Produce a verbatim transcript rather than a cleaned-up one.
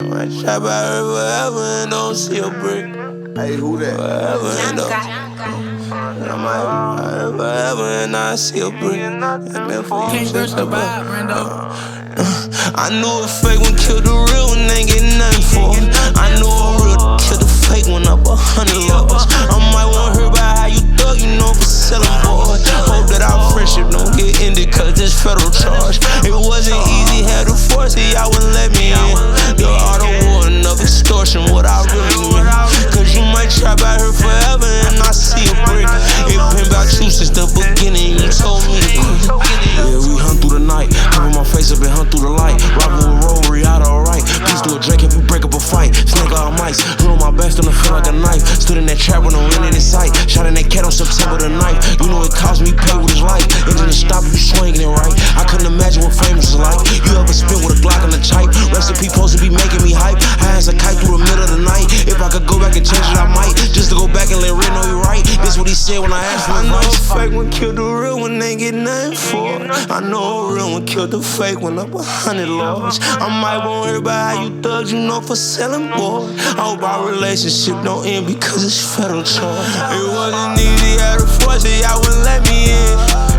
I trap out her forever and don't see a brick. Hey, who that? Forever and don't. I might ride her forever and I see a brick. And then for you, Can't rush the vibe, Brando. I knew a fake one killed the real one, ain't get nothing for it. I knew a real killed the fake one up a hundred loves. I might want her about how you thug, you know, for selling boy. Hope that our friendship don't get ended, cause this federal charge. It wasn't easy, had to force it, y'all wouldn't let me in. The art of war and of extortion, what I really mean. Cause you might trap out her forever and I see a brick. It been about you since the beginning, you told me to quit. Yeah, we hunt through the night, cover my face up and hunt through the light. Robbing with roll, Rihanna, alright. Please do a drink if we break up a fight. Snake all mice, put on my best on the feel like a knife. Stood in that trap when I'm in this sight. Shot in that cat on September the ninth. You know it cost me pay with his life. Engine to stop you swinging it right. I couldn't imagine what famous is like. You ever spit with a Glock on the type? Recipe supposed to be making me hype. High as a kite through the middle of the night. If I could go back and change it, I might. Just to go back and let Red know you right. This what he said when I asked for I know advice. a fake one killed the real one, ain't get nothing for it. I know a real one killed the fake one up a hundred logs. I might want her about how you thugs, you know, for selling boy. I hope our relationship don't end because it's federal charge. It wasn't easy, had to force it, y'all wouldn't let me in.